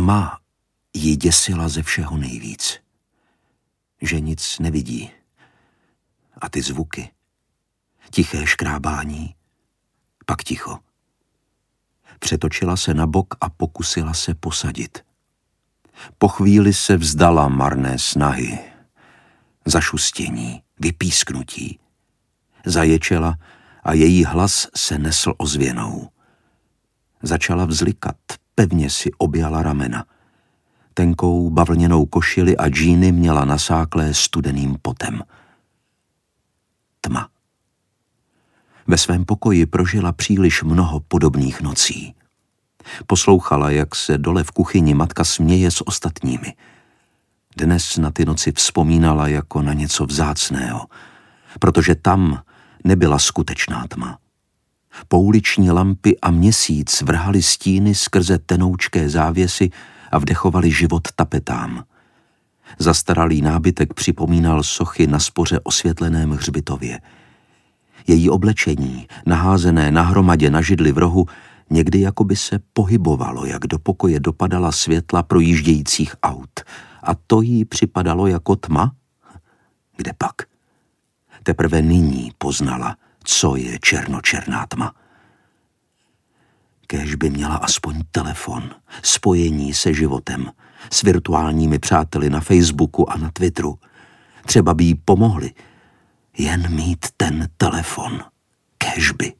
Tma ji děsila ze všeho nejvíc. Že nic nevidí. A ty zvuky. Tiché škrábání, pak ticho. Přetočila se na bok a pokusila se posadit. Po chvíli se vzdala marné snahy. Zašustění, vypísknutí. Zaječela a její hlas se nesl ozvěnou. Začala vzlikat, pevně si objala ramena. Tenkou bavlněnou košili a džíny měla nasáklé studeným potem. Tma. Ve svém pokoji prožila příliš mnoho podobných nocí. Poslouchala, jak se dole v kuchyni matka směje s ostatními. Dnes na ty noci vzpomínala jako na něco vzácného, protože tam nebyla skutečná tma. Pouliční lampy a měsíc vrhali stíny skrze tenoučké závěsy a vdechovali život tapetám. Zastaralý nábytek připomínal sochy na spoře osvětleném hřbitově. Její oblečení, naházené nahromadě na židli v rohu, někdy jakoby se pohybovalo, jak do pokoje dopadala světla projíždějících aut. A to jí připadalo jako tma? Kde pak? Teprve nyní poznala, co je černočerná tma. Kéž by měla aspoň telefon, spojení se životem, s virtuálními přáteli na Facebooku a na Twitteru. Třeba by jí pomohli. Jen mít ten telefon. Kéž by.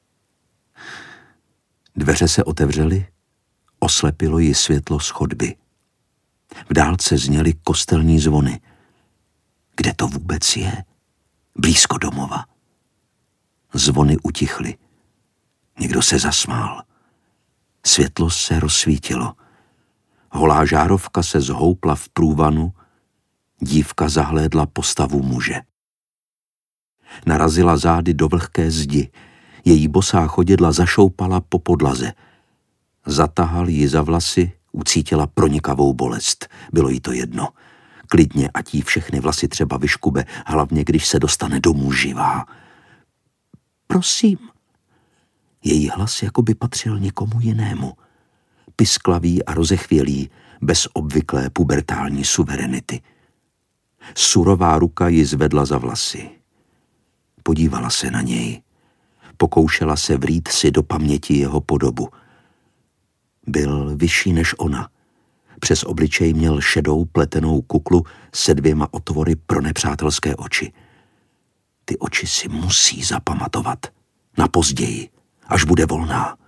Dveře se otevřely, oslepilo ji světlo z chodby. V dálce zněly kostelní zvony. Kde to vůbec je? Blízko domova. Zvony utichly. Někdo se zasmál. Světlo se rozsvítilo. Holá žárovka se zhoupla v průvanu, dívka zahlédla postavu muže. Narazila zády do vlhké zdi, její bosá chodidla zašoupala po podlaze. Zatahal ji za vlasy, ucítila pronikavou bolest. Bylo jí to jedno. Klidně, ať jí všechny vlasy třeba vyškube, hlavně když se dostane domů živá. Prosím. Její hlas jakoby patřil někomu jinému. Pisklavý a rozechvělý, bez obvyklé pubertální suverenity. Surová ruka ji zvedla za vlasy. Podívala se na něj. Pokoušela se vrít si do paměti jeho podobu. Byl vyšší než ona. Přes obličej měl šedou pletenou kuklu se 2 otvory pro nepřátelské oči. Ty oči si musí zapamatovat. Na později, až bude volná.